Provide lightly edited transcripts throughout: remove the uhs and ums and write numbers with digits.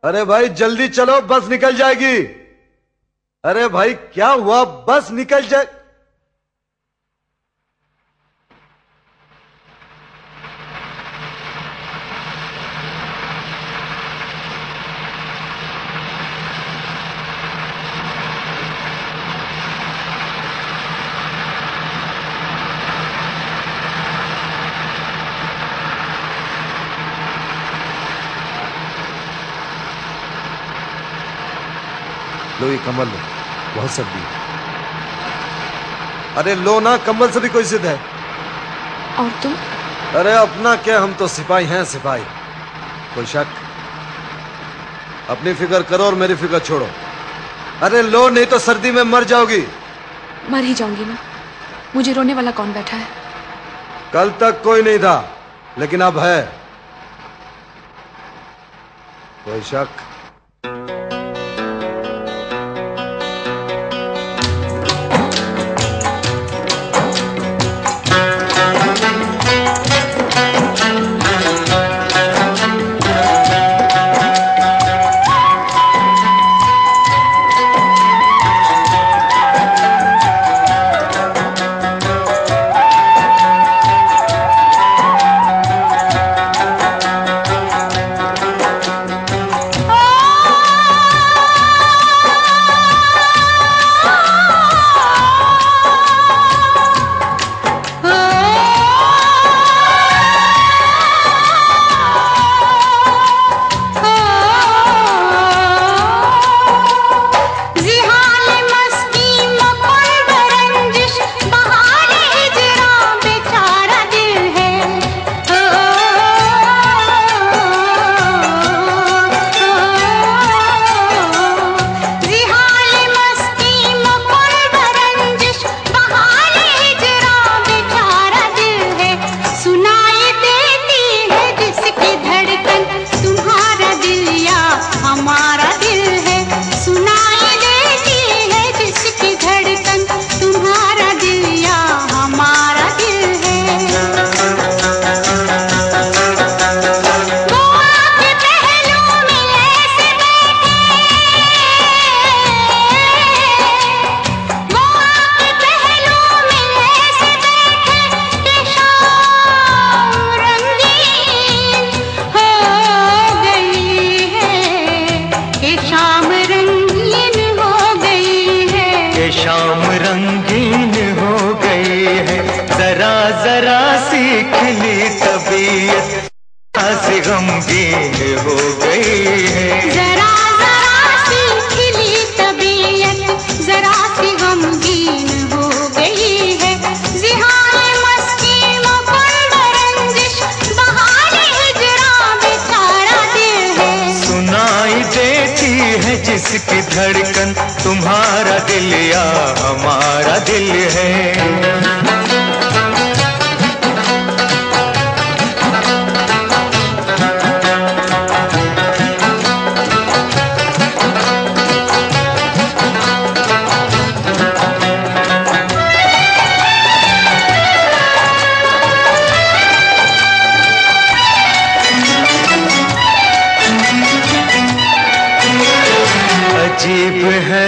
अरे भाई जल्दी चलो, बस निकल जाएगी। अरे भाई क्या हुआ, बस निकल जाए। लो ये कम्बल लो, बहुत सर्दी है। अरे लो ना, कम्बल से भी कोई जिद है। और तुम? अरे अपना क्या, हम तो सिपाही हैं, सिपाही। कोई शक? अपनी फिक्र करो और मेरी फिक्र छोड़ो। अरे लो, नहीं तो सर्दी में मर जाओगी। मर ही जाऊंगी मैं। मुझे रोने वाला कौन बैठा है? कल तक कोई नहीं था, लेकिन अब है। कोई शक? जिसकी धड़कन तुम्हारा दिल या हमारा दिल है। अजीब है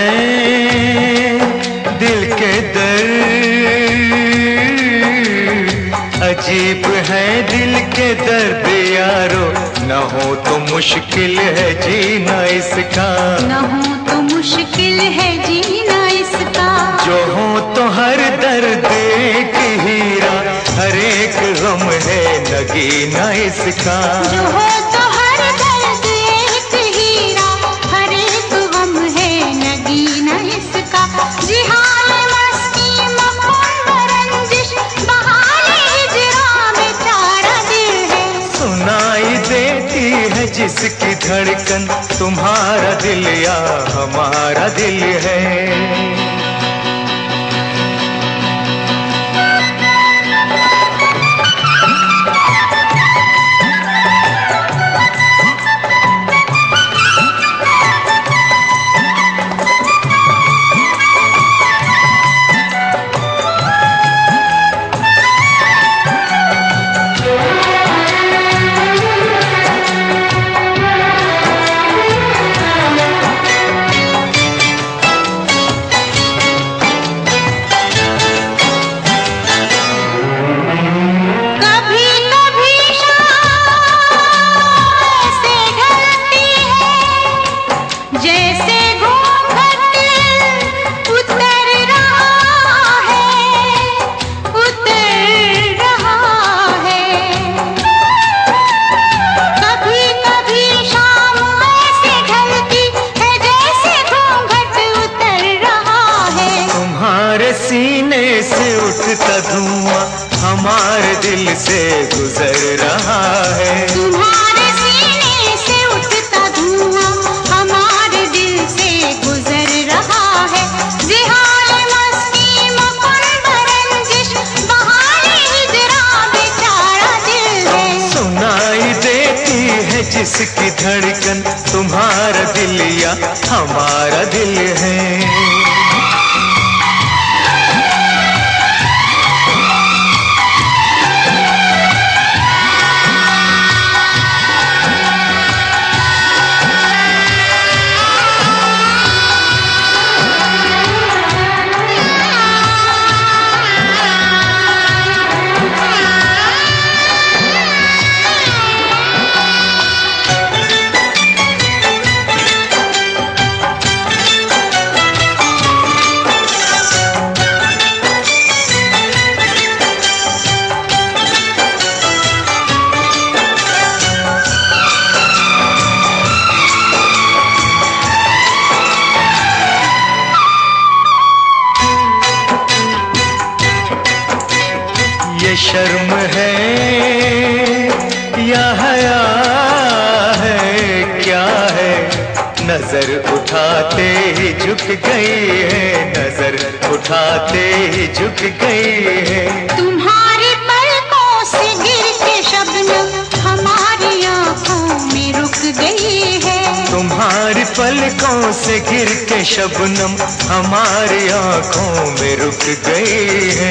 दिल के दर्द, अजीब है दिल के दर्द यारो, न हो तो मुश्किल है जीना इसका, न हो तो मुश्किल है जीना इसका, जो हो तो हर दर्द एक हीरा, हर एक गम है नगीना इसका, जो हो तो हर दर्द एक हीरा, हर एक गम है नगीना इसका। जिहान मस्ती मखौल रंजिश बहाने हिजरा बेचारा दिल है, सुनाई देती है जिसकी धड़कन तुम्हारा दिल या हमारा दिल है। जिसकी धड़कन तुम्हारा दिल या हमारा दिल है। शर्म है या हया है क्या है, नजर उठाते ही झुक गई है, नजर उठाते ही झुक गई है। तुम्हारी पलकों से गिर के शबनम हमारी आंखों में रुक गई है। तुम्हारी पलकों से गिर के शबनम हमारी आंखों में रुक गई है।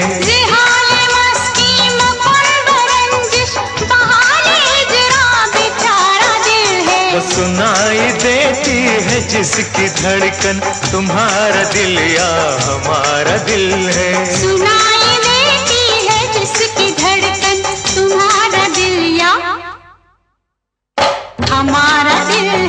सुनाई देती है जिसकी धड़कन तुम्हारा दिल या हमारा दिल है। सुनाई देती है जिसकी धड़कन तुम्हारा दिल या हमारा दिल